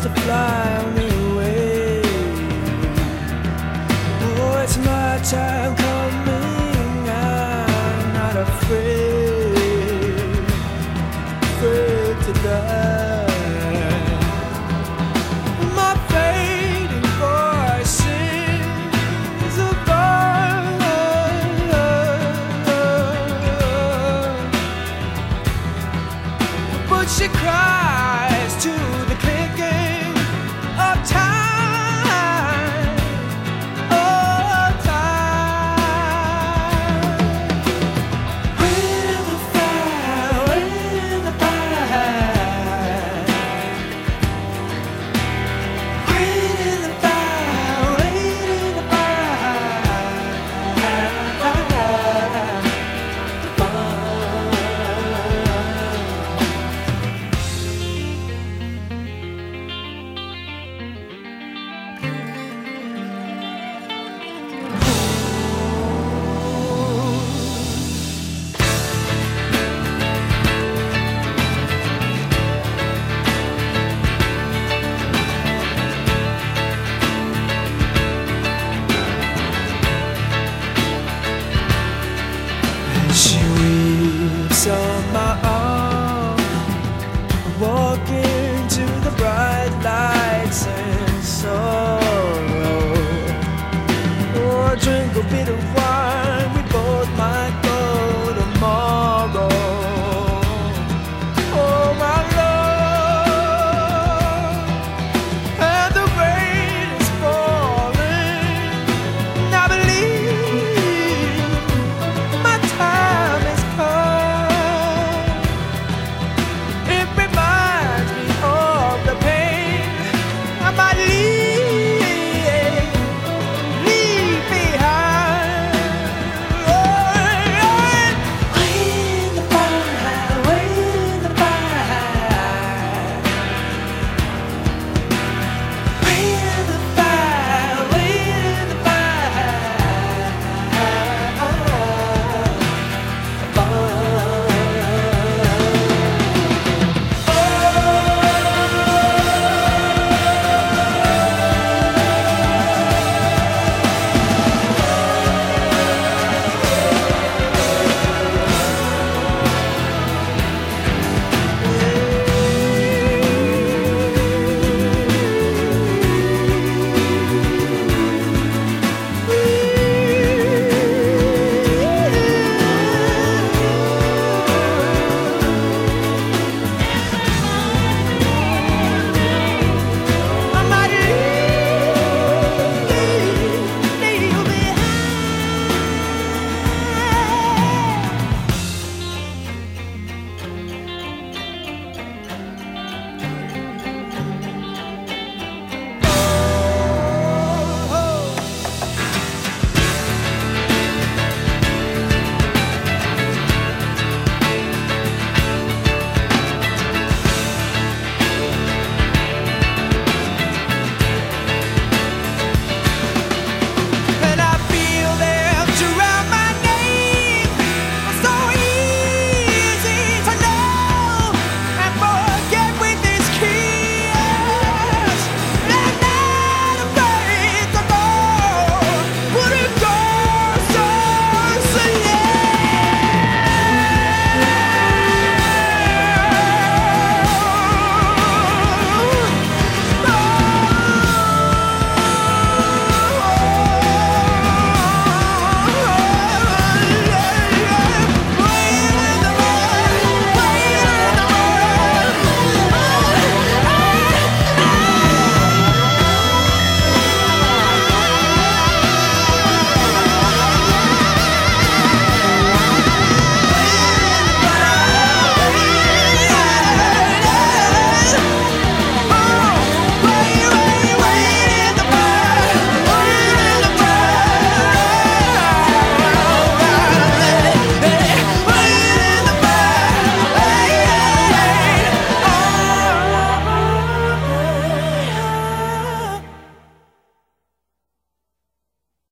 to fly me away. Oh, it's my time coming, I'm not afraid to die. My fading voice sings above, but she cries to the clicking of time, oh time. Waiting the fire, waiting the fire, waiting the fire, waiting the she weeps on my arm, walking to the bright lights and sorrow. Oh, drink a bit of wine, we both might